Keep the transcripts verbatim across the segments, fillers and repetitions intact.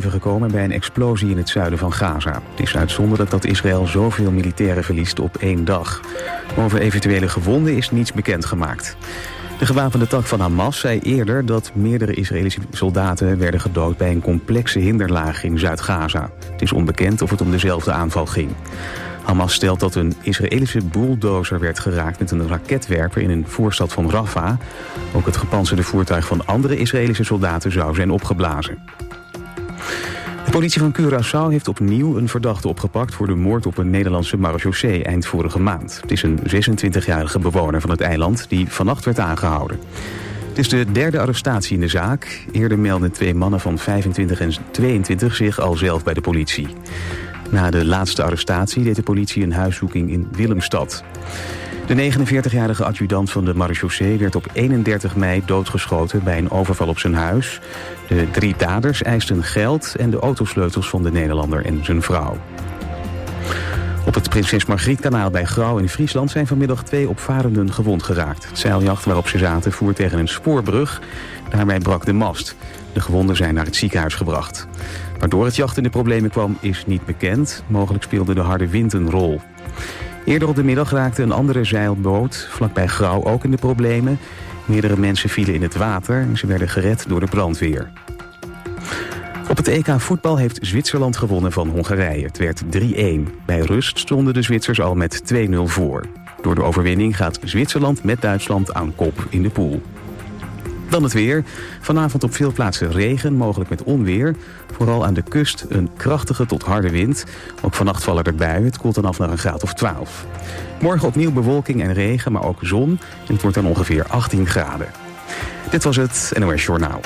leven gekomen bij een explosie in het zuiden van Gaza. Het is uitzonderlijk dat Israël zoveel militairen verliest op één dag. Over eventuele gewonden is niets bekendgemaakt. De gewapende tak van Hamas zei eerder dat meerdere Israëlische soldaten werden gedood bij een complexe hinderlaag in Zuid-Gaza. Het is onbekend of het om dezelfde aanval ging. Hamas stelt dat een Israëlische bulldozer werd geraakt met een raketwerper in een voorstad van Rafah. Ook het gepantserde voertuig van andere Israëlische soldaten zou zijn opgeblazen. De politie van Curaçao heeft opnieuw een verdachte opgepakt voor de moord op een Nederlandse marechaussee eind vorige maand. Het is een zesentwintigjarige bewoner van het eiland die vannacht werd aangehouden. Het is de derde arrestatie in de zaak. Eerder meldden twee mannen van vijfentwintig en tweeëntwintig zich al zelf bij de politie. Na de laatste arrestatie deed de politie een huiszoeking in Willemstad. De negenenveertigjarige adjudant van de marechaussee werd op eenendertig mei doodgeschoten bij een overval op zijn huis. De drie daders eisten geld en de autosleutels van de Nederlander en zijn vrouw. Op het Prinses Margrietkanaal bij Grauw in Friesland zijn vanmiddag twee opvarenden gewond geraakt. Het zeiljacht waarop ze zaten voer tegen een spoorbrug. Daarbij brak de mast. De gewonden zijn naar het ziekenhuis gebracht. Waardoor het jacht in de problemen kwam is niet bekend. Mogelijk speelde de harde wind een rol. Eerder op de middag raakte een andere zeilboot vlakbij Grauw ook in de problemen. Meerdere mensen vielen in het water en ze werden gered door de brandweer. Op het E K voetbal heeft Zwitserland gewonnen van Hongarije. Het werd drie-een. Bij rust stonden de Zwitsers al met twee nul voor. Door de overwinning gaat Zwitserland met Duitsland aan kop in de pool. Dan het weer. Vanavond op veel plaatsen regen, mogelijk met onweer. Vooral aan de kust een krachtige tot harde wind. Ook vannacht vallen er buien. Het koelt dan af naar een graad of twaalf. Morgen opnieuw bewolking en regen, maar ook zon. En het wordt dan ongeveer achttien graden. Dit was het N O S Journaal.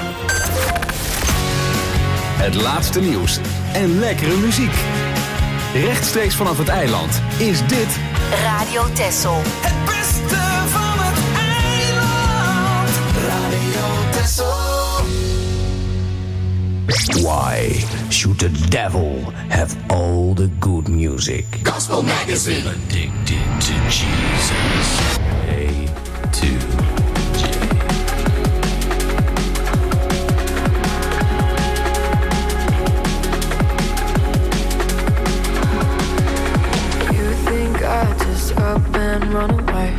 Het laatste nieuws en lekkere muziek. Rechtstreeks vanaf het eiland is dit Radio Texel. Het beste van het eiland. Radio Texel. Why should the devil have all the good music? Gospel Magazine. Addicted to Jesus. A to J. You think I just up and run away?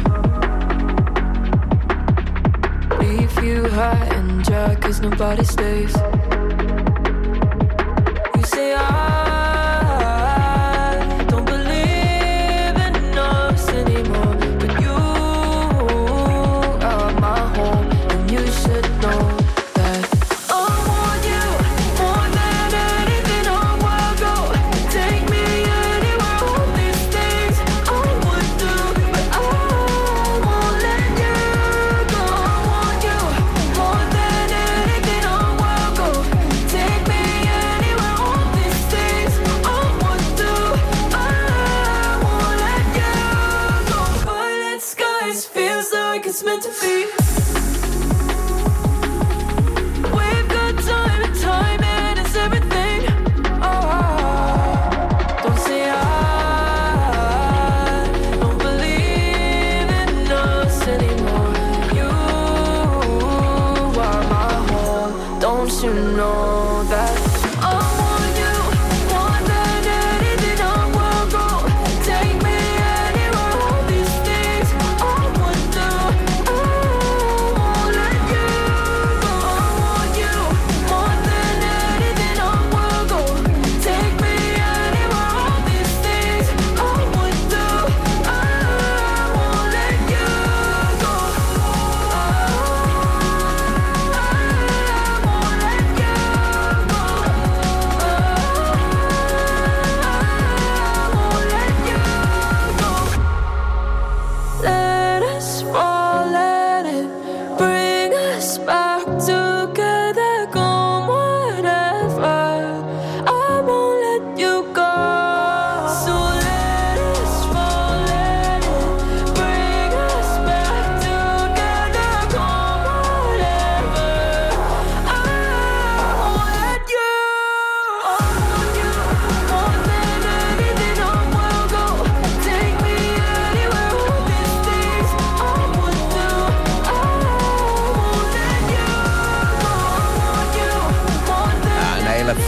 Leave you high and dry 'cause nobody stays. You say I don't believe in us anymore, but you are my home and you should know that I want you more than anything. I will go, take me anywhere. All these things I would do, but I won't let you go. I want you more than anything. I will go.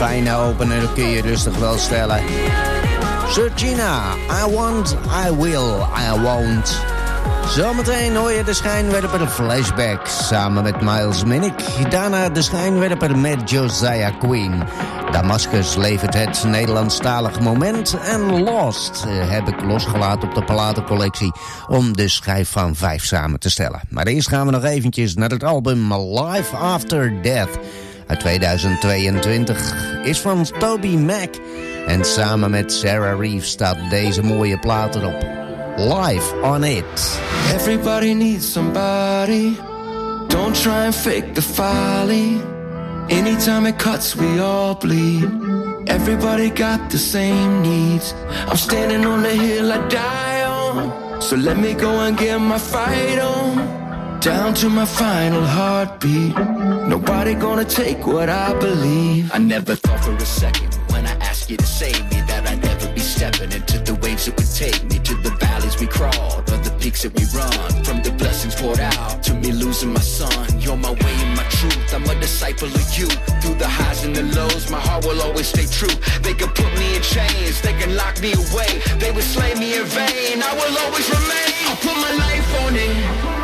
fijne opener, dat kun je rustig wel stellen. Sergina, I want, I will, I won't. Zometeen hoor je de schijnwerper Flashback samen met Miles Minnick. Daarna de schijnwerper met Josiah Queen. Damascus levert het Nederlandstalig moment. En Lost heb ik losgelaten op de platencollectie om de schijf van vijf samen te stellen. Maar eerst gaan we nog eventjes naar het album Life After Death uit tweeduizend tweeëntwintig. Is van Toby Mac. En samen met Sarah Reeves staat deze mooie plaat erop. Live on It. Everybody needs somebody. Don't try and fake the folly. Anytime it cuts, we all bleed. Everybody got the same needs. I'm standing on the hill I die on. So let me go and get my fight on. Down to my final heartbeat. Nobody gonna take what I believe. I never thought for a second when I asked you to save me that I'd ever be stepping into the waves that would take me to the valleys we crawled, or the peaks that we run. From the blessings poured out to me losing my son. You're my way and my truth. I'm a disciple of you. Through the highs and the lows, my heart will always stay true. They can put me in chains, they can lock me away. They would slay me in vain. I will always remain. I'll put my life on it.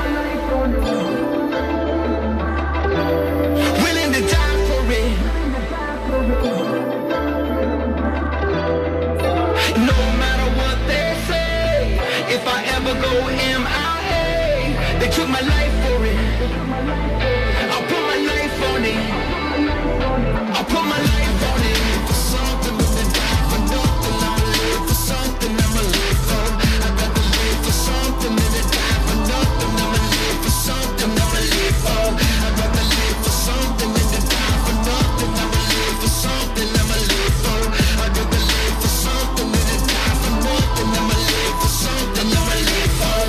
Willing to die for it. No matter what they say, if I ever go M I A, they took my life for it. I'll put my life on it. I'll put my life on it. For something with the die for nothing, I'ma live for something, I'ma live for. I'd rather live for something than to die for nothing. I'ma live for something, I'ma live for. I'd rather live for something than to die for nothing. I'ma live for something, I'ma live for. I'd rather live for something than to die for nothing. I'ma live for something, I'ma live for.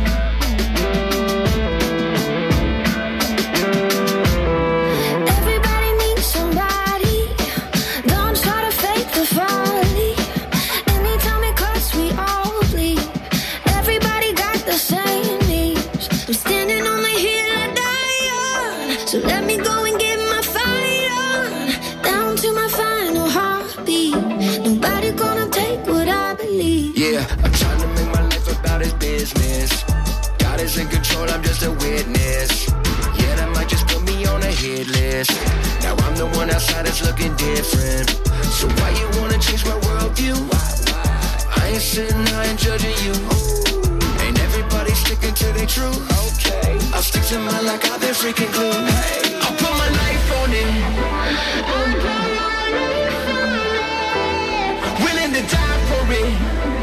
Everybody needs somebody. Don't try to fake the folly. Anytime it cuts, we all bleed. Everybody got the same needs. I'm standing on the hill I die on. So let me go and get my fight on. Down to my final heartbeat. Nobody gonna take what I believe. Yeah, I'm trying to make my life about his business. God is in control, I'm just a witness. Yeah, that might just put me on a hit list. Now I'm the one outside that's looking different. So why you wanna change my worldview? I ain't sitting, I ain't judging you. Ain't everybody sticking to their truth? Okay, I'll stick to mine like I've been freaking glued. Hey, I'll put my life on it. Willing to die for it.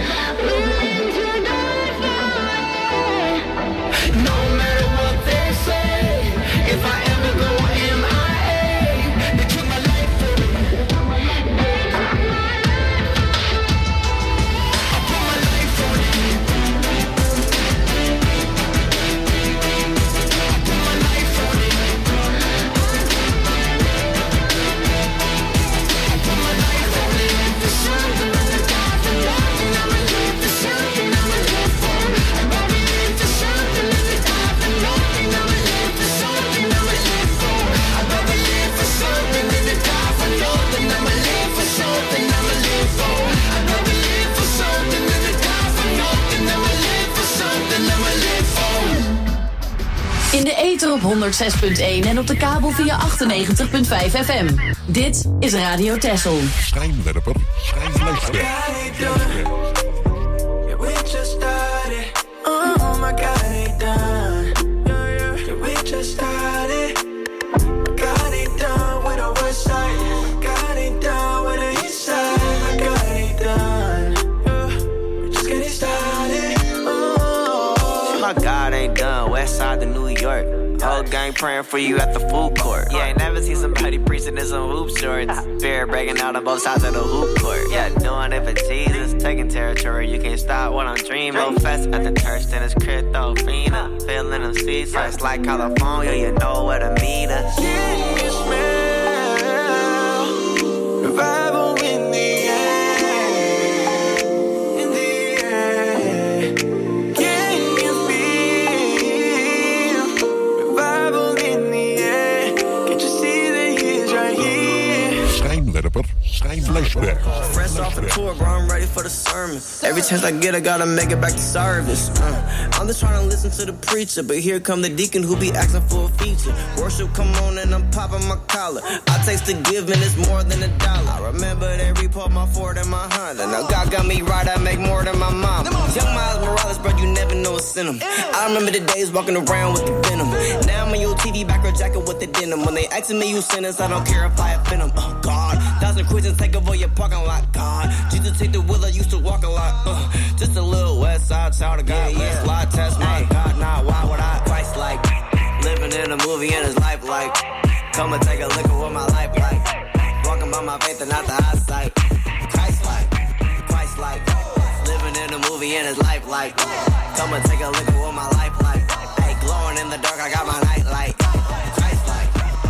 No matter what they say, if I ever go M I A, they took my life for it. I'll put my life on it. I'll put my life on it. I'll put my life on it. For something, I'ma die for nothing. I'ma live for something, I'ma live for. I'd rather live for something than to die for nothing. I'ma live for something, I'ma live for. I'd rather live for something than to die for nothing. I'ma live for something, I'ma live for. I'd rather live for something than to die for nothing. I'ma live for something, I'ma live for. In de ether op honderdzes punt één en op de kabel via achtennegentig punt vijf F M. Dit is Radio Texel. Schijnwerper, schijnflashback. We just started. Oh my God, ain't done. Yeah, we just started. God ain't done with a west side. God ain't done with a east side. God ain't done. We're just getting started. Oh. My God ain't done. West side to New York. Whole gang praying for you at the food court. Yeah, ain't never seen somebody preaching in some hoop shorts. Spirit breaking out on both sides of the hoop court. Yeah, doing it for Jesus, taking territory. You can't stop what I'm dreaming. Fest at the church, then it's crypto fina. Feeling them seats, so it's like California. You know where to meet us. Can you smell revival in the air? In the air. Can you feel revival in the air? Can't you see that he's right here? Schijnwerper, Flashback. Fresh off a tour, bro, I'm ready for the sermon. Every chance I get, I gotta make it back to service. Uh, I'm just trying to listen to the preacher, but here come the deacon who be asking for a feature. Worship, come on, and I'm popping my collar. I taste the giving, it's more than a dollar. I remember that report my Ford and my Honda. Now God got me right, I make more than my mom. Young Miles Morales, bro, you never know what's in him. I remember the days walking around with the venom. Now I'm in your T V background jacket with the denim. When they asking me you sentence, I don't care if I offend them. Oh God, thousand questions take over your parking lot. God, Jesus take the wheel, I used to walk a lot. Uh, just a little west side child of God. Yeah, yeah. Slide test my hey. God, nah, why would I? Christ like living in a movie and his life like. Come and take a look at what my life like. Walking by my faith and not the eyesight. Christ like, Christ like living in a movie and his life like. Come and take a look at what my life like. Hey, glowing in the dark, I got my night light. Christ like.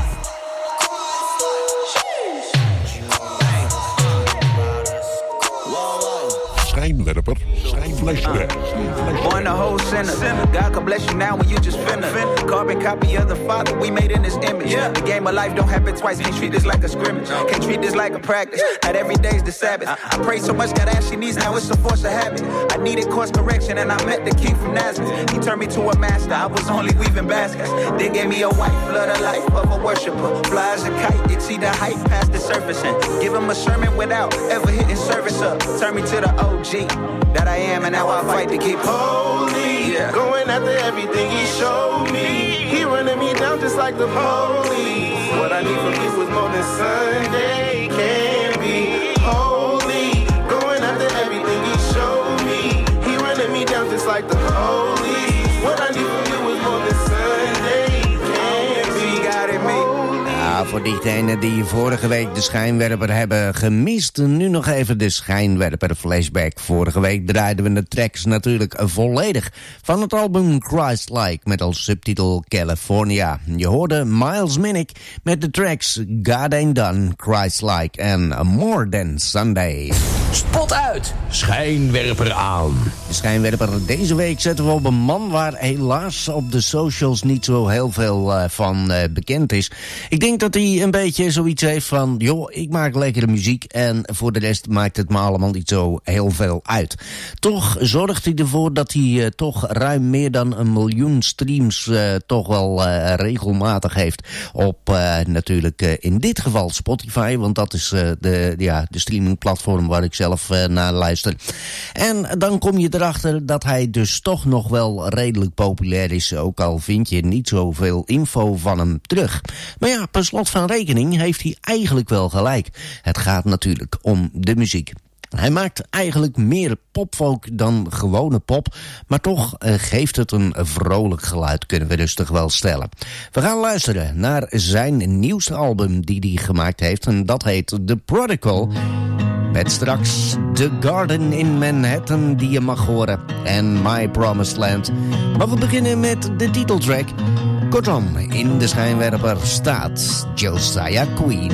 Schijnwerper, schijnflashback. Born the whole sinner. God can bless you now when you just finna. Carbon copy of the Father we made in His image. The game of life don't happen twice. Can't treat this like a scrimmage. Can't treat this like a practice. Not every day's the Sabbath. I pray so much that Ashley needs now it's a force of habit. I needed course correction and I met the King from Nazareth. He turned me to a master. I was only weaving baskets. They gave me a white flood of life of a worshiper. Fly as a kite, exceed the height past the surface and give him a sermon without ever hitting service up. Turn me to the O G that I am, and now I fight to keep holy. Yeah. Going after everything He showed me. He running me down just like the police. What I need from you is more than Sunday can be. Holy, going after everything He showed me. He running me down just like the police. What I need from you is more than Sunday can be. Got it, me. Ja, voor diegenen die vorige week de schijnwerper hebben gemist, nu nog even de schijnwerper flashback. Vorige week draaiden we de tracks natuurlijk volledig van het album Christ-like met als subtitel California. Je hoorde Miles Minnick met de tracks God Ain't Done, Christ-like en More Than Sunday. Spot uit, schijnwerper aan. De schijnwerper deze week zetten we op een man waar helaas op de socials niet zo heel veel uh, van uh, bekend is. Ik denk dat hij een beetje zoiets heeft van, joh, ik maak lekkere muziek en voor de rest maakt het me allemaal niet zo heel veel uit. Toch zorgt hij ervoor dat hij uh, toch ruim meer dan een miljoen streams uh, toch wel uh, regelmatig heeft op uh, natuurlijk uh, in dit geval Spotify, want dat is uh, de, ja, de streamingplatform waar ik zelf uh, naar luister. En dan kom je erachter dat hij dus toch nog wel redelijk populair is, ook al vind je niet zoveel info van hem terug. Maar ja, per slot van rekening heeft hij eigenlijk wel gelijk. Het gaat natuurlijk om de muziek. Hij maakt eigenlijk meer popfolk dan gewone pop, maar toch uh, geeft het een vrolijk geluid, kunnen we dus toch wel stellen. We gaan luisteren naar zijn nieuwste album die hij gemaakt heeft en dat heet The Prodigal. Met straks The Garden in Manhattan die je mag horen en My Promised Land. Maar we beginnen met de titeltrack. Kortom, in de schijnwerper staat Josiah Queen.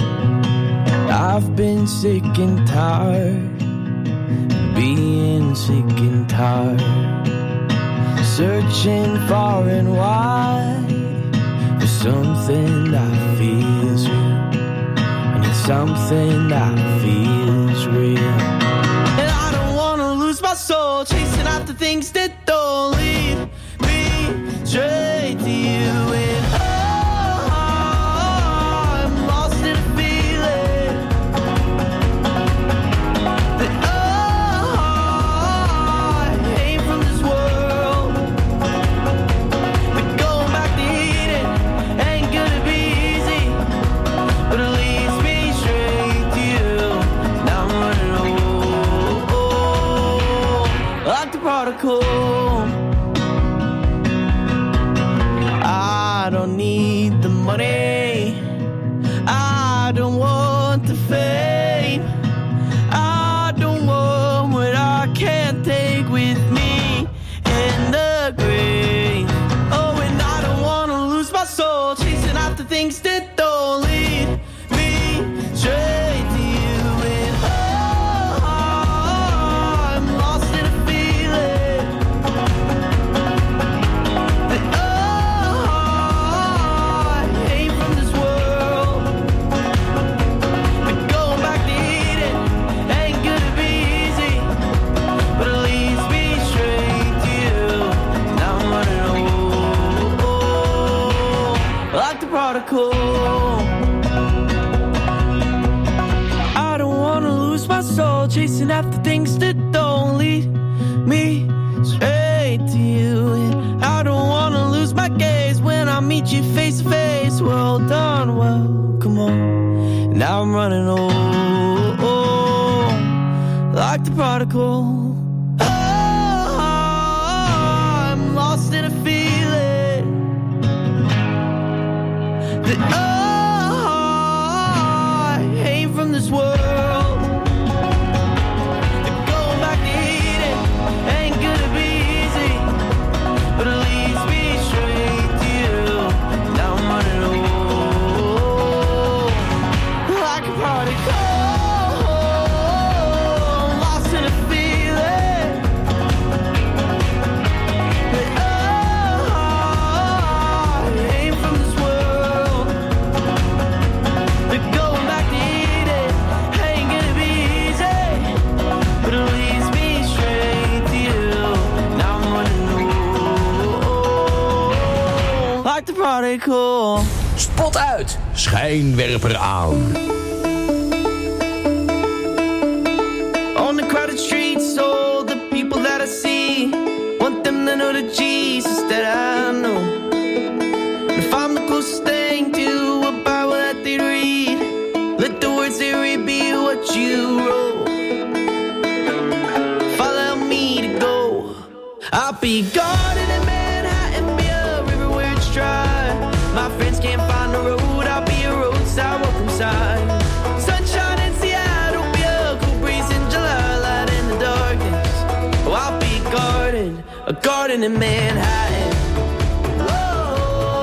I've been sick and tired, being sick and tired, searching far and wide for something that feels real. I need something that feels real. And I don't wanna lose my soul, chasing after things that don't lead me straight to you. And oh, I'm lost in a feeling that oh, I ain't from this world. But going back to Eden ain't gonna be easy, but it leads me straight to you. Now I'm running, oh, oh, oh, like the prodigal. chasing after things that don't lead me straight to you. And I don't wanna lose my gaze when I meet you face to face. Well done, well, come on. Now I'm running home, oh, like the prodigal. Oh, I'm lost in a feeling that oh, I ain't from this world. Going back to Eden ain't gonna be easy, but at least be straight to you. Now I'm running home like a prodigal. Lost in a feeling that oh, I ain't from this world. That going back to Eden ain't gonna be easy, but at least be straight to you. Now I'm running home like the prodigal. Spot uit, schijnwerper aan. On the crowded streets, all the people that I see want them to know the Jesus that I know. If I'm the closest thing to a Bible that they read, let the words they read be what you wrote. Follow me to go. I'll be guarded in Manhattan, be a river where it's dry. My friends can't find the road, I'll be a roadside welcome sign. Sunshine in Seattle, be a cool breeze in July, light in the darkness. Oh, I'll be guarded, a garden in Manhattan. Whoa,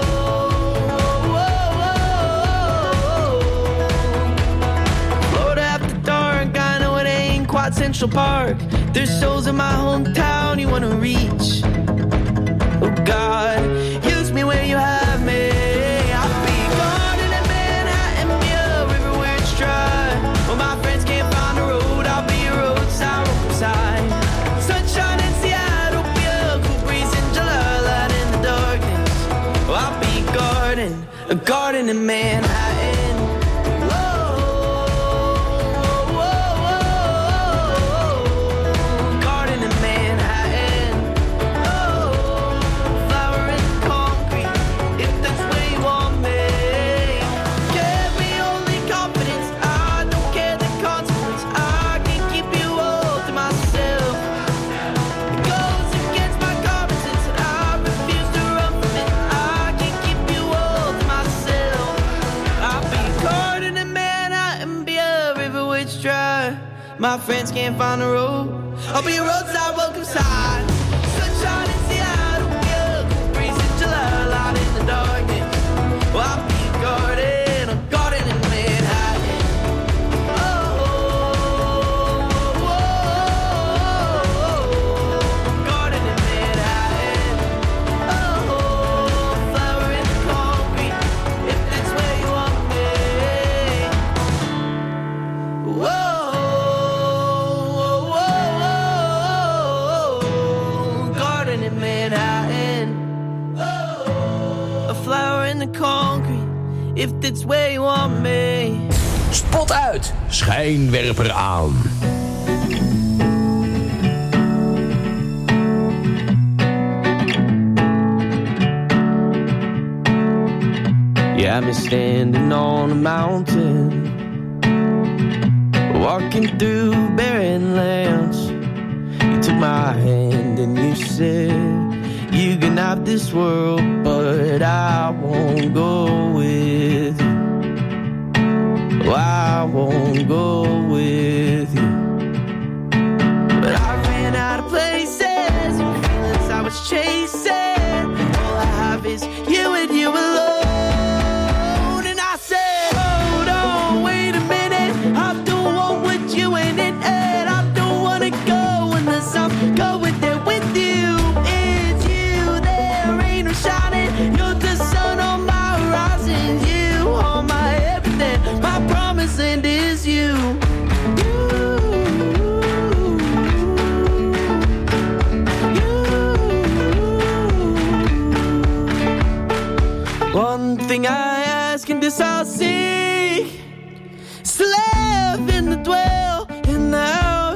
whoa, whoa. Florida after dark, I know it ain't quite Central Park. There's souls in my hometown you wanna reach. Oh God, use me where you have me. I'll be guarded in Manhattan, be a river where it's dry. Well, my friends can't find the road, I'll be a roadside welcome sign. Sunshine in Seattle, be a cool breeze in July, light in the darkness. Oh, I'll be guarding, a garden in Manhattan. Whoa, whoa, whoa. Garden in Manhattan. Oh, flower in concrete, if that's where you want me. Give me only confidence, I don't care the consequence. I can keep you all to myself. It goes against my common sense, and I refuse to run from it. I can keep you all to myself. I'll be guarded in Manhattan, be a river which dry. My friends can't find the road, I'll be a roadside welcome sign. Sunshine in Seattle, be a cool breeze in July, light in the darkness. Well, I'll be guarded, a garden in Manhattan. Oh, garden in Manhattan. Oh, flower in the concrete, if that's where you want me. Whoa, garden in Manhattan. Oh, a flower in the concrete, if that's where you want me. Spot uit, schijnwerper aan. You had me standing on a mountain, walking through barren lands. You took my hand and you said, you can have this world, but I won't go with you. Oh, I won't go with you. But I ran out of places and feelings I was chasing. All I have is you and you alone. And I said, hold on, wait a minute. I don't want what you in it, and I don't wanna go unless I'm going there with you. It's you, there ain't no shining. You're the sun on my horizon. You are my everything. My promised land is you. One thing I ask and this I'll seek, is to live and to dwell in the house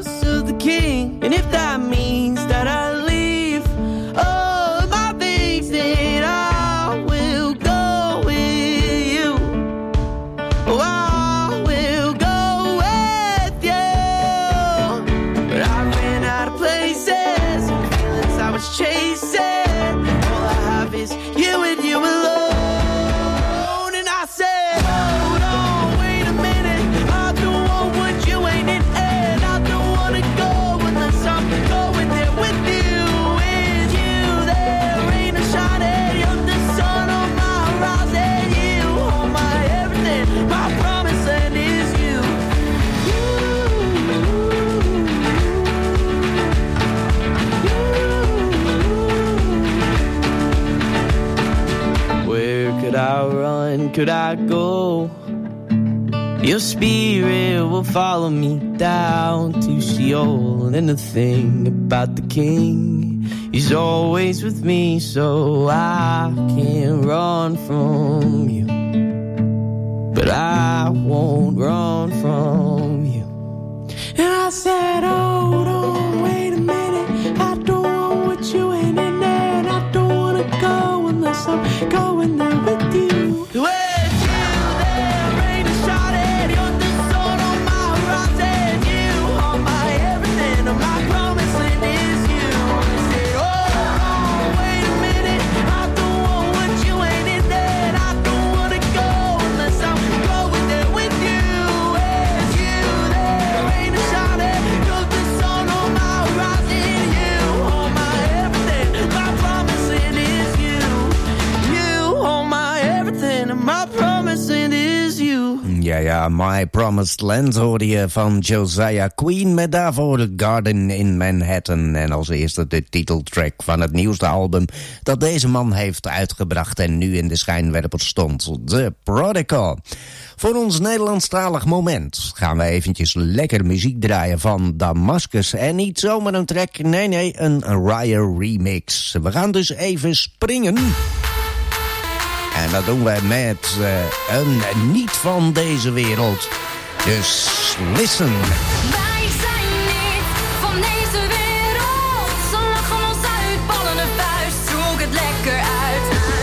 could I go? Your spirit will follow me down to Sheol. And the thing about the king, he's always with me, so I can't run from you. But I won't run from you. And I said, hold on, wait a minute. I don't want what you ain't in there. And I don't want to go unless I'm going there with you. With you there, rain is shining. You're the sun on my horizon. You are my everything, and my promising is you. I said, hold on, wait a minute. I don't want what you ain't in there. And I don't want to go unless I'm going there with you. With you there, rain is shining. You're the sun on my horizon. You are my everything. My promising is you. You are my everything, and my promising is you. Ja, ja, My Promised Land hoorde je van Josiah Queen met daarvoor Garden in Manhattan. En als eerste de titeltrack van het nieuwste album dat deze man heeft uitgebracht en nu in de schijnwerper stond, The Prodigal. Voor ons Nederlandstalig moment gaan we eventjes lekker muziek draaien van Damascus. En niet zomaar een track, nee nee, een Raya remix. We gaan dus even springen. En dat doen wij met uh, een niet van deze wereld. Dus listen. Wij zijn niet van deze wereld. Ze lachen ons uit, ballen een vuist, zoek het lekker uit.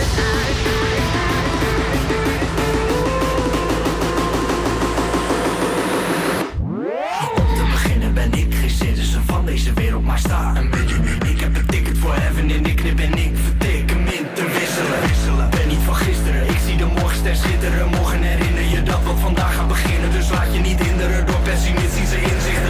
Om te beginnen ben ik geen citizen van deze wereld, maar sta een beetje. Ik heb een ticket voor heaven en ik knip en ik vertik hem in te wisselen. Ben niet van gisteren, ik zie de morgenster schitteren. Morgen herinner je dat wat vandaag gaat beginnen. Dus laat je niet hinderen door pessimistische inzichten.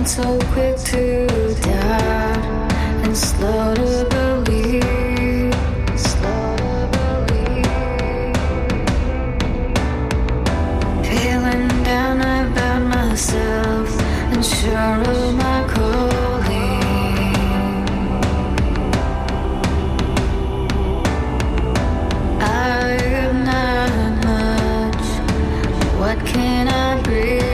so quick to doubt and slow to believe, slow to believe. Feeling down about myself, unsure of my calling. I am not much. What can I bring?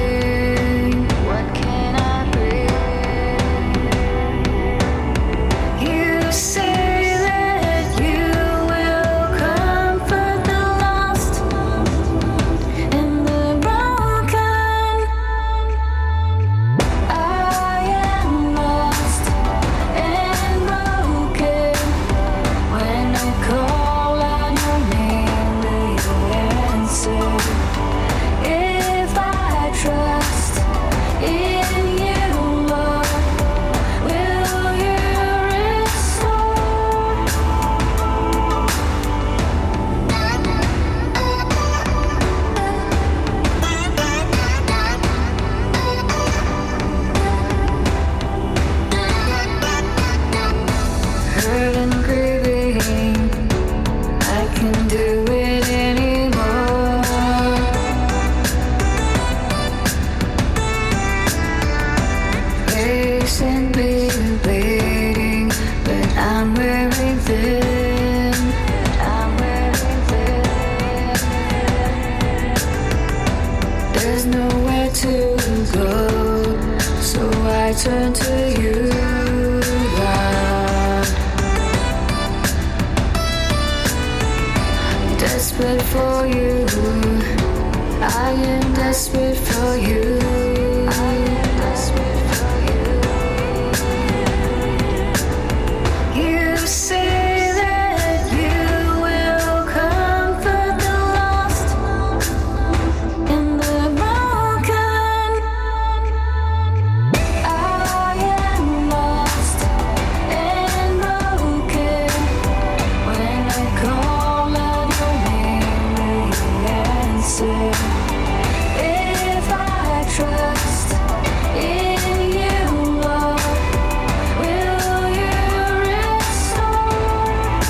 Turn to you, God. Desperate for you, I am desperate for you. I am desperate for you. You say that you will comfort the lost in the broken. I am lost and broken. When I call out your name, will you answer? If I trust in you, Lord, will you restore?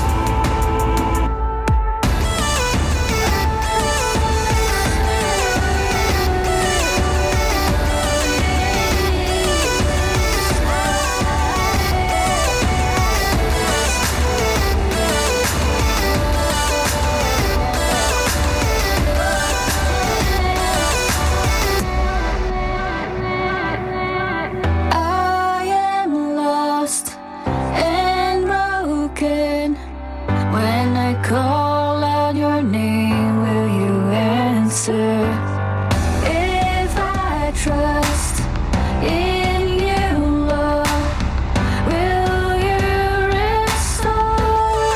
I am lost and broken. When I call out your name, will you answer? If I trust in you, Lord, will you restore?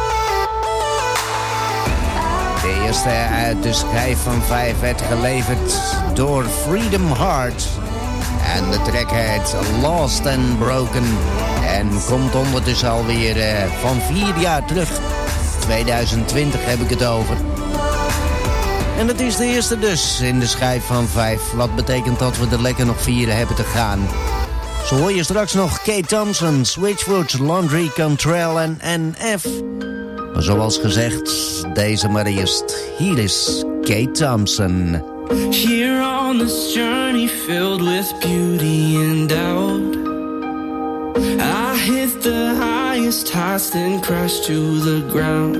De eerste uit de schijf van vijf werd geleverd door Freedom Heart. En de track heet Lost and Broken. En komt ondertussen alweer uh, van vier jaar terug. tweeduizend twintig heb ik het over. En dat is de eerste dus in de schijf van vijf. Wat betekent dat we er lekker nog vier hebben te gaan. Zo hoor je straks nog Kate Thompson, Switchfoot, Laundry, Control en N F. Maar zoals gezegd, deze maar eerst. Hier is Kate Thompson. Here on this journey filled with beauty and doubt, I hit the highest heights then crashed to the ground.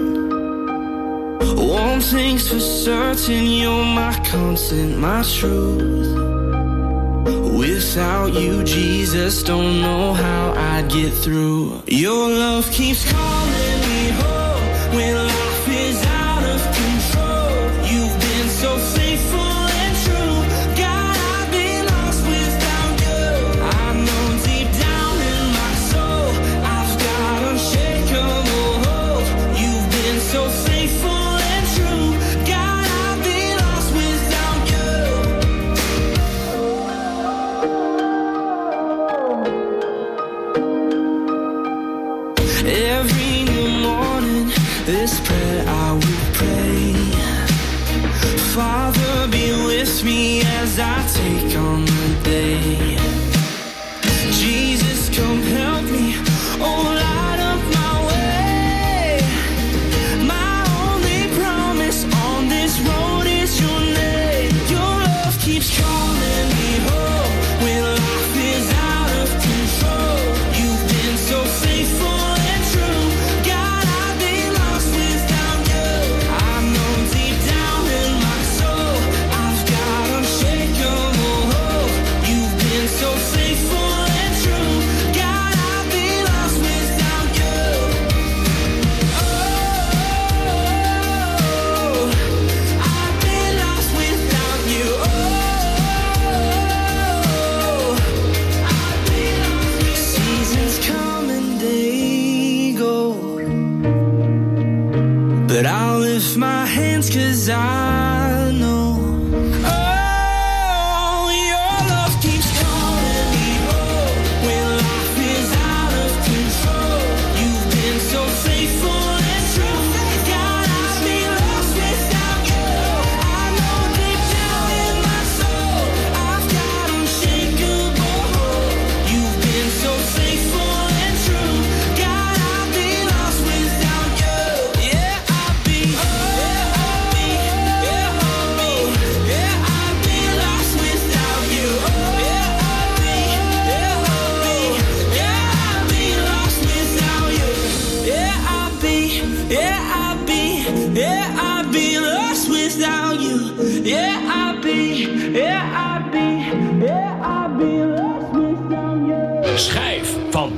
One thing's for certain, you're my constant, my truth. Without you, Jesus, don't know how I'd get through. Your love keeps calling me home when life is out of control. You've been so faithful. Every new morning, this prayer I will pray. Father, be with me as I take on the day.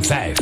vijf.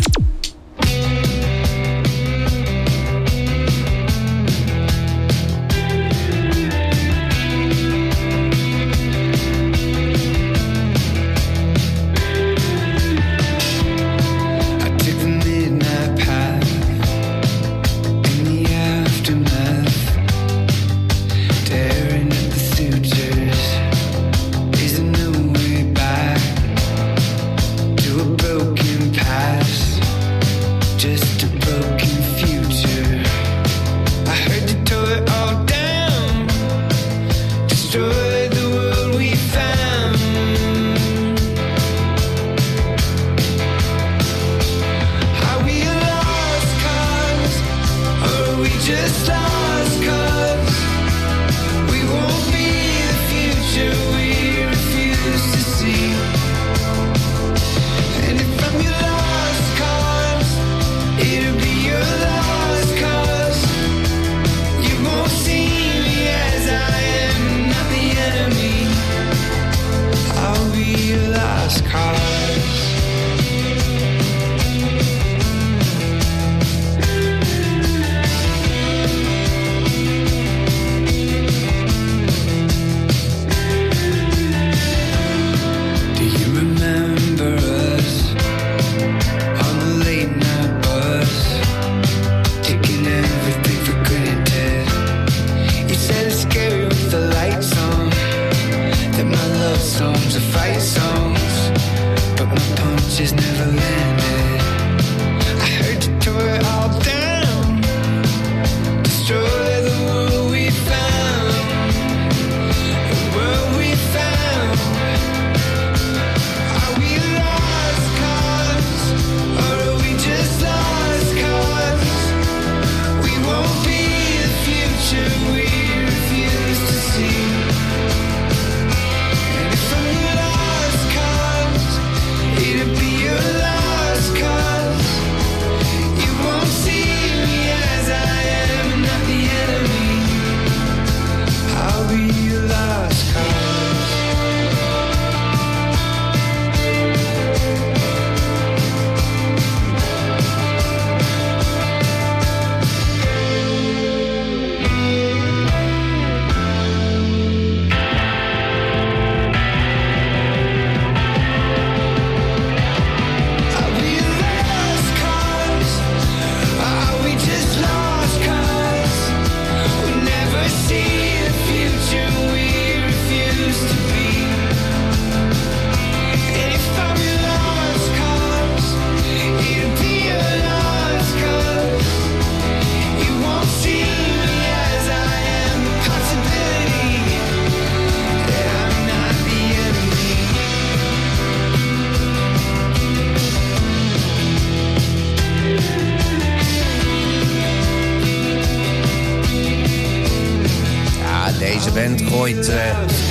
Gooit uh,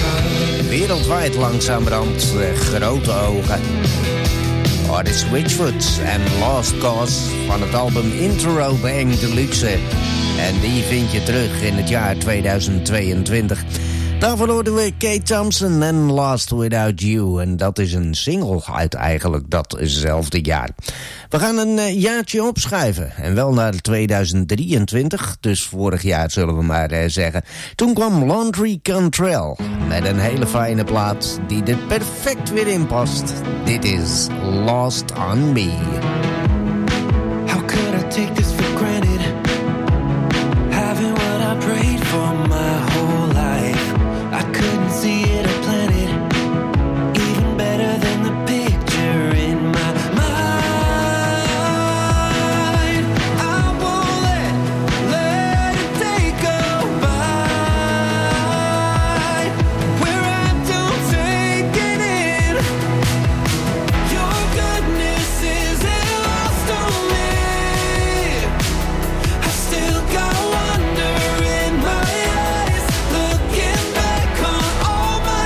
wereldwijd langzamerhand uh, grote ogen. Oh, dit is Switchfoot en Lost Cause van het album Intro Bang Deluxe. En die vind je terug in het jaar tweeduizend tweeëntwintig. Daarvoor hoorden we Kate Thompson en Lost Without You. En dat is een single uit eigenlijk datzelfde jaar. We gaan een uh, jaartje opschuiven. En wel naar tweeduizend drieëntwintig. Dus vorig jaar zullen we maar uh, zeggen. Toen kwam Laundry Cantrell. Met een hele fijne plaat die er perfect weer in past. Dit is Lost on Me. How could I take this for granted? Having what I prayed for my whole life. I couldn't see it or plan it. Even better than the picture in my mind. I won't let, let it take a bite where I don't take it in. Your goodness is lost on me. I still got wonder in my eyes, looking back on all my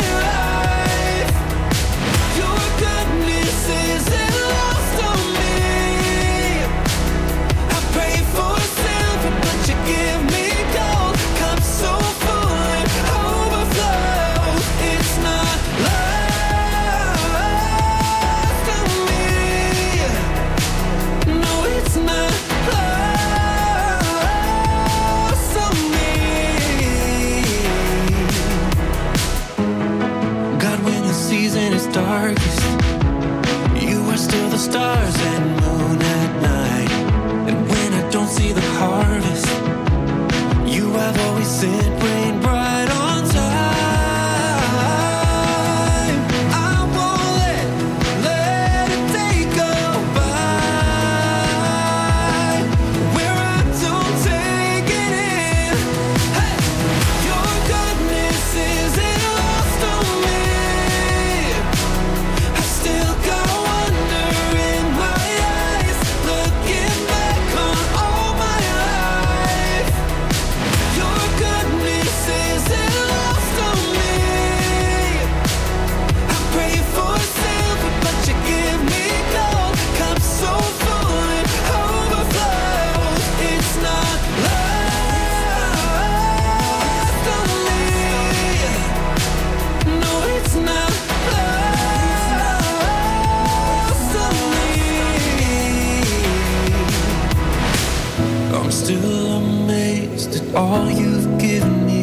darkest. You are still the stars and moon at night. And when I don't see the harvest, you have always sent rain bright on time. I won't let, let it take go by, where I don't take it in. Hey, your goodness isn't lost on me. I still got wonder in my eyes, looking back on all my life. Your goodness isn't lost on me. I pray for silver, but you give me gold. Cup so full it overflows. It's not lost on me. No, it's not lost on me. I'm still amazed at all you've given me.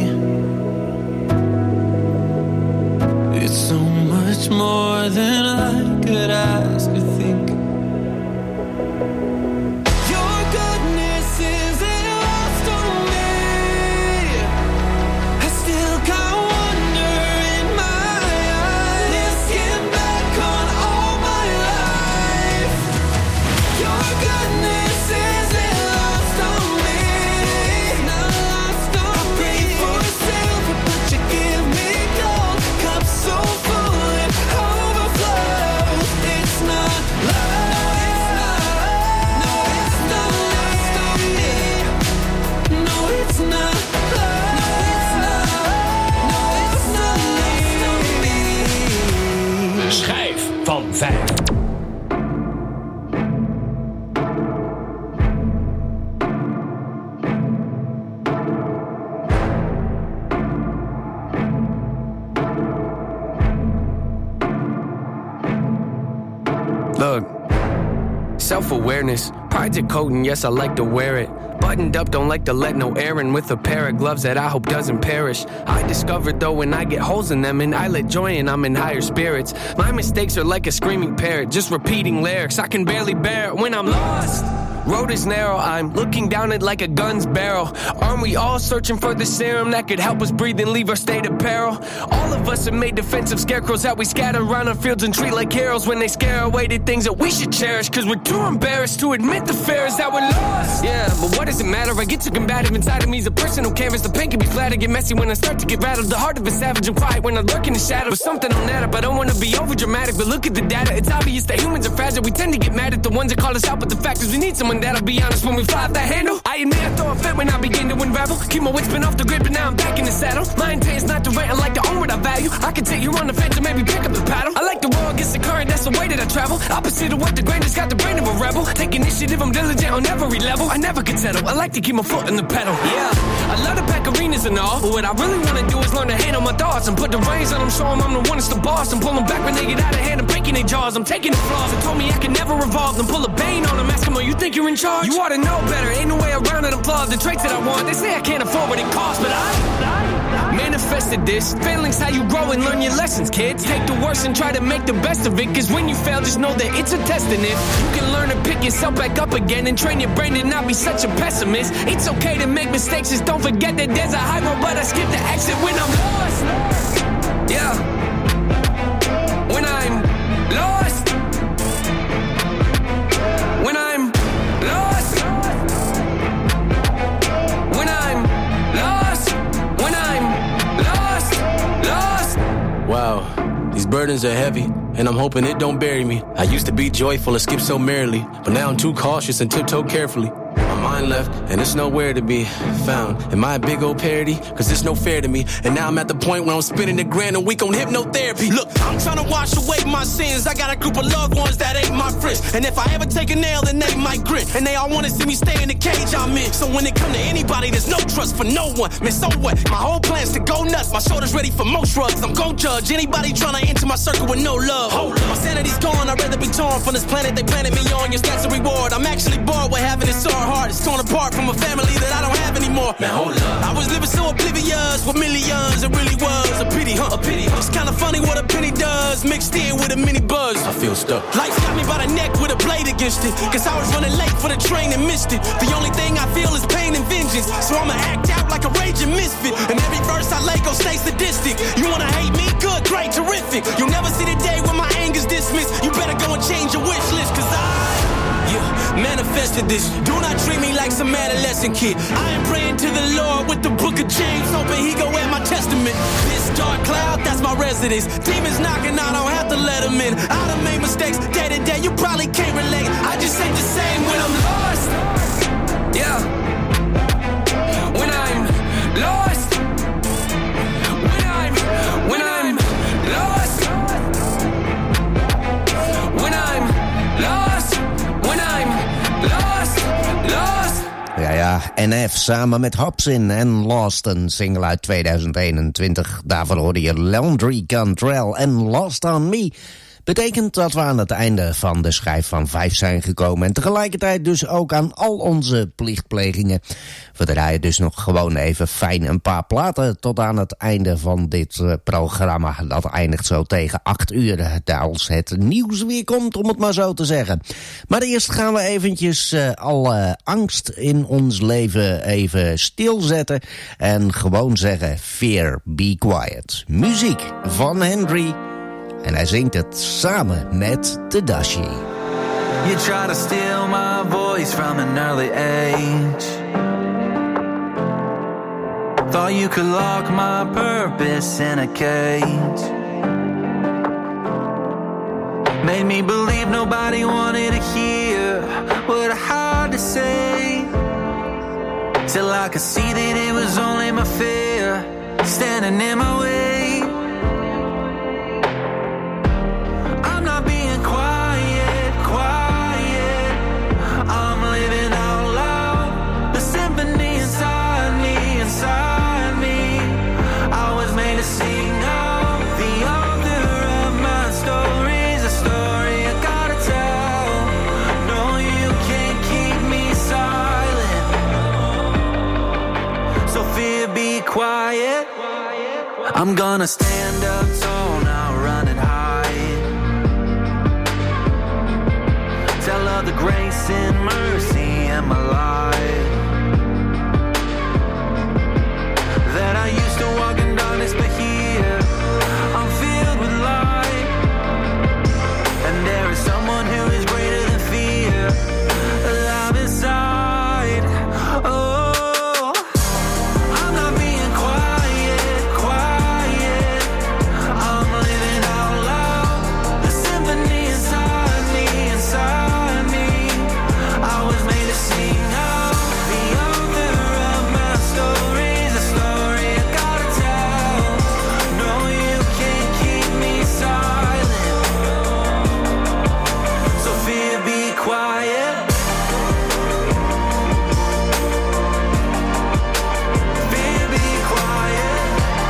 It's so much more than I could ask or think. Your goodness isn't lost on me. I still got wonder in my eyes, looking back on all my life. Your goodness isn't lost on me. Not lost on me. I pray for silver, but you give me gold. Cup so full it overflows. It's not lost. No, it's not lost on me. No, it's not lost. No, it's not lost on me. De schijf van vijf. Look, self-awareness, pride's a coat and yes, I like to wear it. Buttoned up, don't like to let no air in, with a pair of gloves that I hope doesn't perish. I discovered though when I get holes in them and I let joy in, I'm in higher spirits. My mistakes are like a screaming parrot, just repeating lyrics. I can barely bear it when I'm lost. Road is narrow, I'm looking down it like a gun's barrel. Aren't we all searching for the serum that could help us breathe and leave our state of peril? All of us have made defensive scarecrows that we scatter around our fields and treat like heroes when they scare away the things that we should cherish. Cause we're too embarrassed to admit the fear is that we're lost. Yeah, but what does it matter? I get too combative inside of me. Is a personal canvas. The pain can be flat. I get messy when I start to get rattled. The heart of a savage and quiet when I lurk in the shadow. But something on that up. I don't want to be over dramatic, but look at the data. It's obvious that humans are fragile. We tend to get mad at the ones that call us out, but the fact is we need someone that'll be honest when we fly off that handle. I admit I throw a fit when I begin to unravel. Keep my wits been off the grip and now I'm back in the saddle. My intent is not to rant, I like to own what I value. I can take you on the fence and maybe pick up the paddle. I like to roll against the current, that's the way that I travel. Opposite of what the grain has got the brain of a rebel. Take initiative, I'm diligent on every level. I never could settle, I like to keep my foot in the pedal. Yeah, I love to pack arenas and all, but what I really want to do is learn to handle my thoughts and put the reins on them, show them I'm the one that's the boss. And pull them back when they get out of hand and breaking their jaws. I'm taking the flaws, they told me I could never revolve. Then pull a bane on them, ask them, oh, you think you're in charge? You ought to know better, ain't no way around it. I'm flawed, the traits that I want. They say I can't afford what it costs, but I, I manifested this. Failing's how you grow and learn your lessons, kids. Take the worst and try to make the best of it, cause when you fail, just know that it's a test. And if you can learn to pick yourself back up again and train your brain to not be such a pessimist, it's okay to make mistakes, just don't forget that there's a high road, but I skip the exit when I'm lost. Yeah, when I'm lost. When I'm lost. When I'm lost. When I'm lost. Lost. Wow, these burdens are heavy, and I'm hoping it don't bury me. I used to be joyful and skip so merrily, but now I'm too cautious and tiptoe carefully. My mind left, and it's nowhere to be found. Am I a big old parody? Cause it's no fair to me. And now I'm at the point where I'm spending a grand a week on hypnotherapy. Look, I'm trying to wash away my sins. I got a group of loved ones that ain't my friends. And if I ever take a nail, then they might grin. And they all wanna see me stay in the cage I'm in. So when it come to anybody, there's no trust for no one. Man, so what? My whole plan's to go nuts. My shoulder's ready for most drugs. I'm gon' judge anybody trying to enter my circle with no love. Hold up. My sanity's gone, I'd rather be torn born from this planet they planted me on. Your stats a reward. I'm actually bored with having it so hard. It's torn apart from a family that I don't have anymore. Man, hold up. I was living so oblivious with millions. It really was a pity, huh? A pity, huh? It's kinda funny what a penny does, mixed in with a mini buzz. I feel stuck. Life got me by the neck with a blade against it. Cause I was running late for the train and missed it. The only thing I feel is pain and vengeance. So I'ma act out like a raging misfit. And every verse I lay gon' stay sadistic. You wanna hate me? Good, great, terrific. You'll never see the day when my anger's dismissed. You better go and change your wish list. Cause I, yeah, manifested this. Do not treat me like some adolescent kid. I am praying to the Lord with the book of James, hoping he go at my testament. This dark cloud, that's my residence. Demons knocking, I don't have to let them in. I done made mistakes day to day, you probably can't relate. I just ain't the same when I'm lost. Yeah. When I'm lost. When I'm, when I'm lost. When I'm lost. When I'm lost, lost. Ja, ja, N F samen met Hobson en Lost, een single uit tweeduizend eenentwintig. Daarvoor hoorde je Laundry Cantrell en Lost on Me. Betekent dat we aan het einde van de schijf van vijf zijn gekomen. En tegelijkertijd dus ook aan al onze plichtplegingen. We draaien dus nog gewoon even fijn een paar platen tot aan het einde van dit uh, programma. Dat eindigt zo tegen acht uur. Als het nieuws weer komt, om het maar zo te zeggen. Maar eerst gaan we eventjes uh, alle angst in ons leven even stilzetten. En gewoon zeggen, fear, be quiet. Muziek van Henry. En hij zingt het samen met Tedashii. You try to steal my voice from an early age. Thought you could lock my purpose in a cage. Made me believe nobody wanted to hear what I had to say. Till I could see that it was only my fear standing in my way. I'm not being quiet, quiet. I'm living out loud. The symphony inside me, inside me. I was made to sing out. The author of my story's a story I gotta tell. No, you can't keep me silent. So fear, be quiet. I'm gonna stand up tall now, running high. Tell of the grace and mercy in my life. That I used to walk in darkness, but here I'm filled with light. And there is someone who is greater than fear, alive inside. Oh, I'm not being quiet, quiet. I'm living out loud. The symphony inside me, inside. I was made to sing out. The author of my story's a story I gotta tell. No, you can't keep me silent. So fear, be quiet. Fear, be quiet.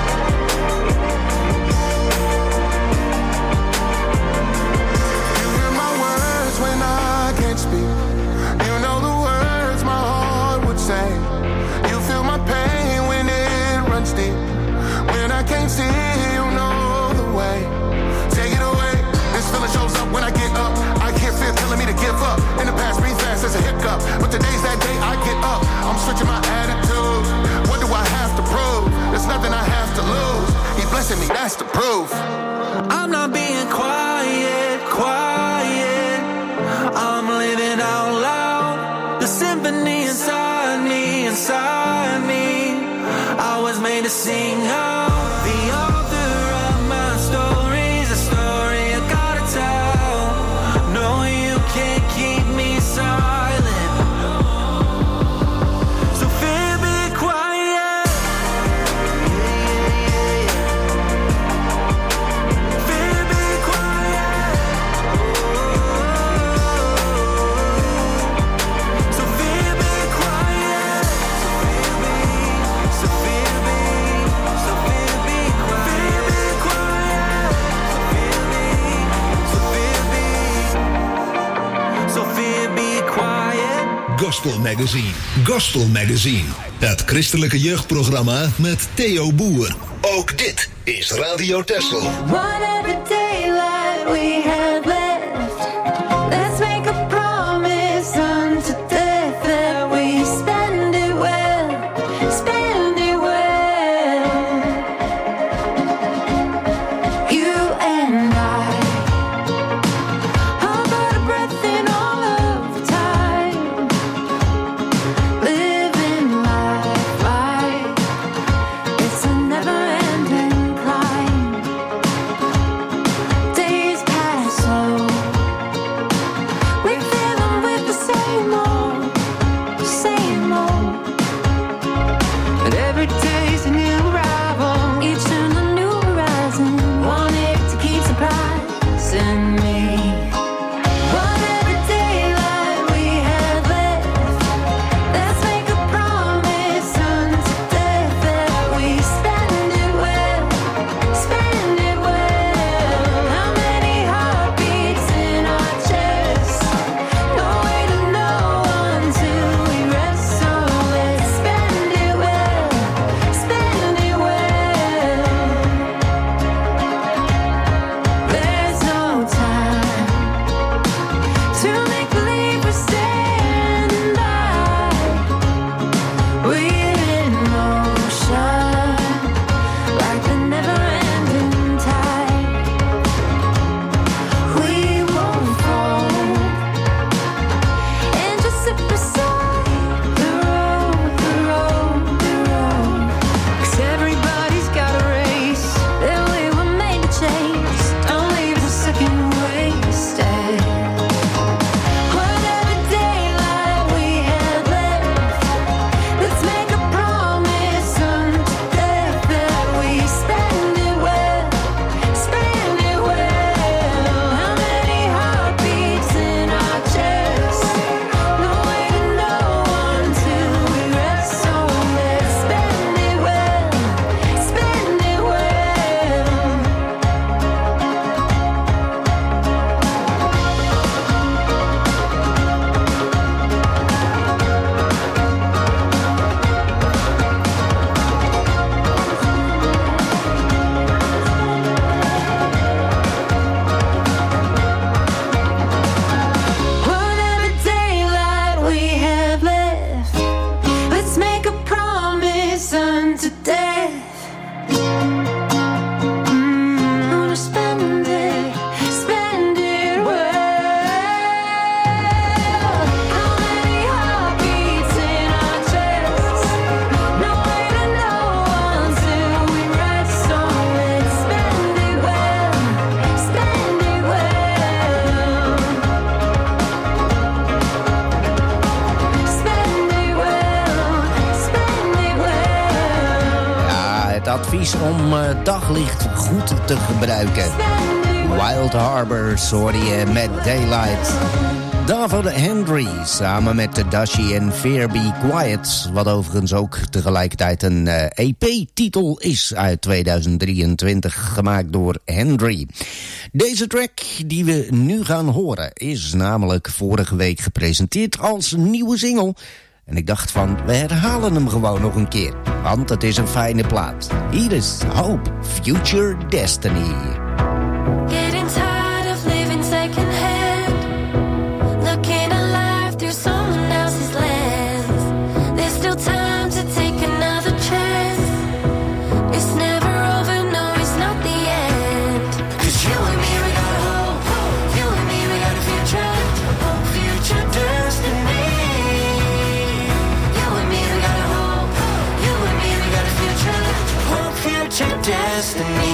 You hear my words when I can't speak. You know the words my heart would say. You feel my pain when it runs deep. When I can't see, you know the way. Take it away. This feeling shows up when I get up. I hear fear telling me to give up. In the past, breathe fast as a hiccup. But today's that day I get up. I'm switching my attitude. What do I have to prove? There's nothing I have to lose. He blessing me, that's the proof. I'm not being quiet, quiet. I'm living out loud. The symphony inside me, inside me. I was made to sing out. The author of my story's a story I gotta tell. No, you can't keep me silent. So fear, be quiet. Fear, be quiet. So fear, be quiet. So fear, be, so fear, be, so fear. Gospel Magazine. Gospel Magazine. Het christelijke jeugdprogramma met Theo Boer. Ook dit is Radio Texel. Whatever daylight we had left, let's make a promise unto death that we spend it well, spend it well. You and I, how about a breath in all of the time, living life right, it's a never-ending climb. Days pass slow, we fill them with the same old, same old. But every day's a new arrival, each turn a new horizon. Want it to keep surprising me. Whatever daylight we had left, let's make a promise unto death that we spend it well, spend it well. How many heartbeats in our chests? No way to know until we rest. So let's spend it well, spend it well. There's no time to make believe we're standing by. We're in motion like the never-ending tide. We won't fold and just sit beside the road, the road, the road. 'Cause everybody's got a race that we were made to chase. Don't leave us a second wasted. Whatever daylight we had left, let's make a promise unto death that we spend it well, spend it well. How many heartbeats in our chests? No way to know until we rest. So let's spend it well, spend it well. Whatever daylight we have left, let's make a promise unto death. Mm, to spend it, spend it well. How many heartbeats in our chests? No way to know until we rest. So let's spend it well, spend it well. Spend it well, spend it well. Ja, het advies om eh, daglicht goed te gebruiken. Wild Harbors hoorde je met Daylight. Daarvoor Henry samen met Tadashi en Fear Be Quiet. Wat overigens ook tegelijkertijd een eh, E P-titel is uit tweeduizend drieëntwintig, gemaakt door Henry. Deze track die we nu gaan horen is namelijk vorige week gepresenteerd als nieuwe single. En ik dacht van, we herhalen hem gewoon nog een keer. Want het is een fijne plaat. Hier is Hope, Future Destiny. Getting tired of living secondhand, looking at life through someone else's lens. There's still time to take another chance. It's never over, no, it's not the end. 'Cause you and me, we got hope. You and me, we got a future. Hope, future destiny. You and me, we got a hope. You and me, we got a future. Hope, future destiny.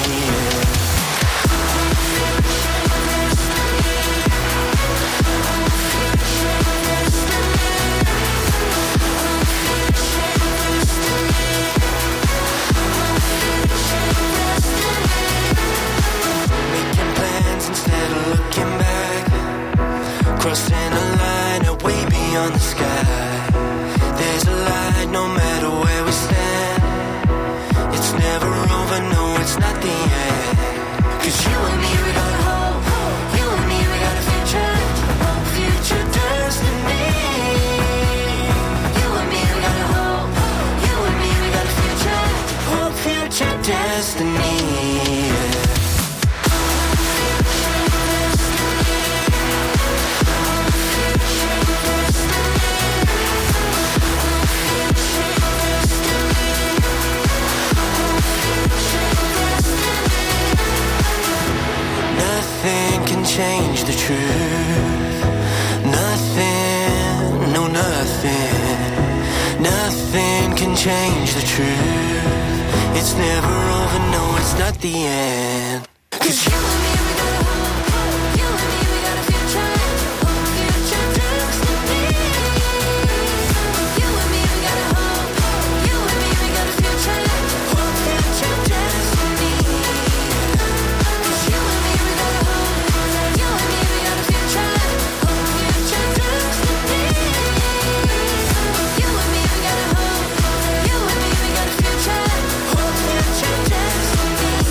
Making plans instead of looking back, crossing a line and way beyond the sky. There's a light no matter where we stand. It's never over, no, it's not the end. 'Cause you and me, we got hope. You and me, we got a future. Hope, future destiny. Nothing can change the truth. Nothing, no nothing. Nothing can change the truth. It's never over, no, it's not the end. 'Cause you and me, we got a hope. You and me, we got a future. Hope, future, destiny. You and me, we got a hope. You and me, we got a future. Hope, future, destiny. 'Cause you and me, we got a hope. You and me, we got a future. Hope, future, destiny. You and me, we got a hope. You and me, we got a future. Hope, future, destiny.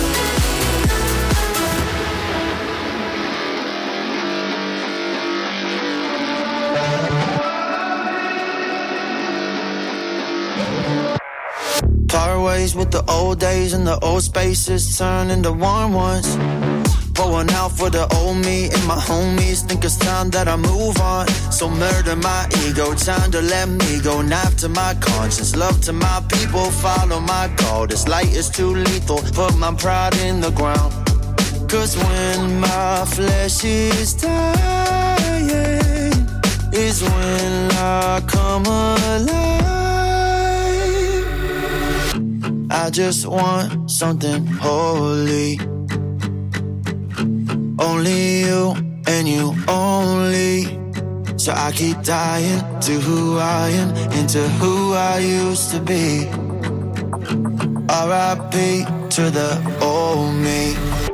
Part ways with the old days and the old spaces turn into warm ones. Pouring out for the old me and my homies. Think it's time that I move on. So murder my ego, time to let me go. Knife to my conscience, love to my people. Follow my call, this light is too lethal. Put my pride in the ground. 'Cause when my flesh is dying is when I come alive. I just want something holy. Only you and you only. So I keep dying to who I am and to who I used to be. R I P to the old me.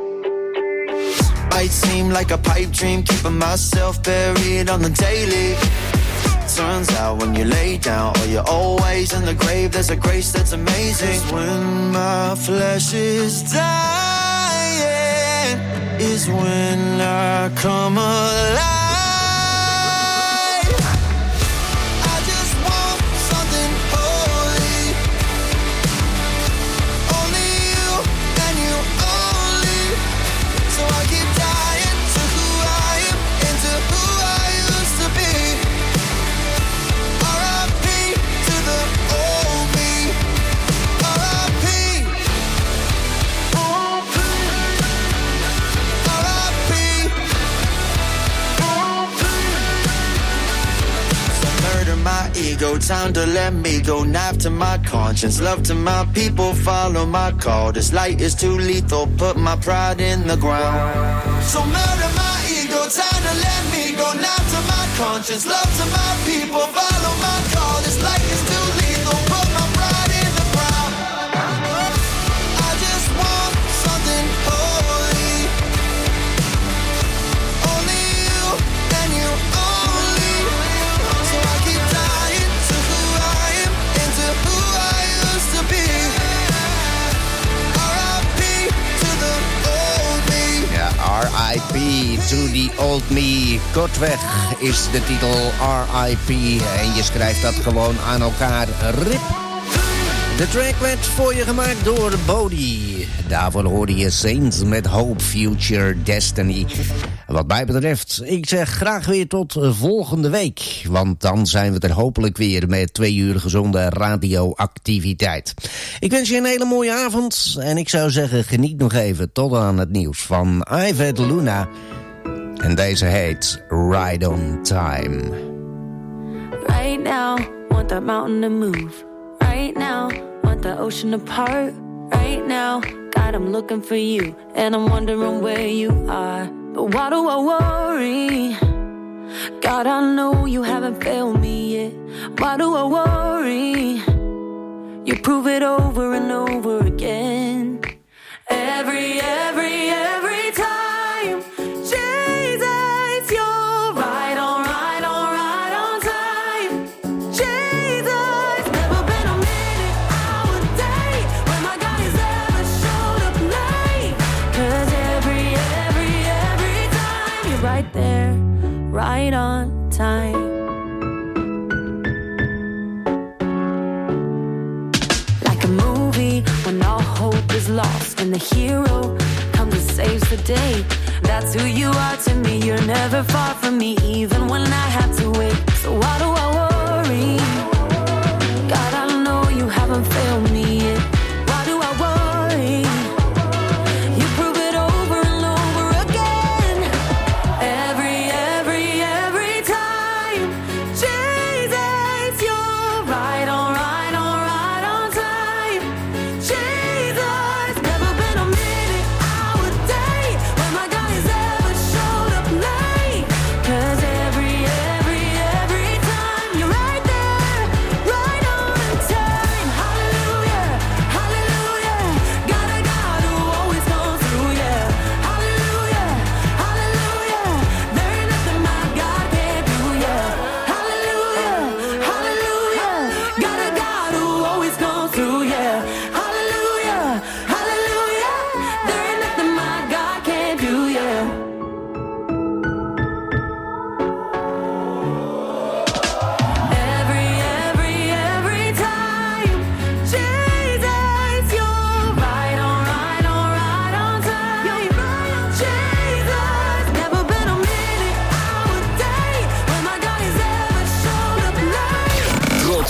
Might seem like a pipe dream, keeping myself buried on the daily. Turns out when you lay down or you're always in the grave, there's a grace that's amazing. When my flesh is dying is when I come alive. I just want something holy. Only you and you only. So I keep dying to who I am and to who I used to be. R I P to the old me. R I P. R I P. So murder my ego, time to let me go. Knife to my conscience, love to my people. Follow my call, this light is too lethal. Put my pride in the ground. So murder my ego, time to let me go. Knife to my conscience, love to my people. Follow my call, this light is too lethal. Put my pride in the ground. I just want something holy. Only you and you only. So I keep dying to who I am and to who I used to be. R I P to the old me. Ja, R I P to the old me. Kortweg is de titel R I P. En je schrijft dat gewoon aan elkaar. Rip. De track werd voor je gemaakt door Bodie. Daarvoor hoorde je Saints met Hope, Future, Destiny. Wat mij betreft, ik zeg graag weer tot volgende week. Want dan zijn we er hopelijk weer met twee uur gezonde radioactiviteit. Ik wens je een hele mooie avond. En ik zou zeggen, geniet nog even tot aan het nieuws van Yvette Luna. En deze heet Ride on Time. Right now, want that mountain to move. Right now, want the ocean to part. Right now, God, I'm looking for you, and I'm wondering where you are. But why do I worry? God, I know you haven't failed me yet. Why do I worry? You prove it over and over again. Every, every, every time. Jesus, you're right on, right on, right on time. Jesus, never been a minute, hour, day when my God has ever showed up late. 'Cause every, every, every time you're right there, right on time. Like a movie when all hope is lost and the hero comes and saves the day. That's who you are to me. You're never far from me, even when I have to wait. So why do I worry? God, I know you haven't failed me yet. Why do I worry? You prove it over and over again.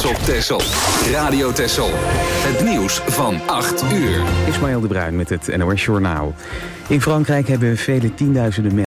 op Texel. Radio Texel. Het nieuws van acht uur. Ismaël de Bruin met het N O S Journaal. In Frankrijk hebben vele tienduizenden mensen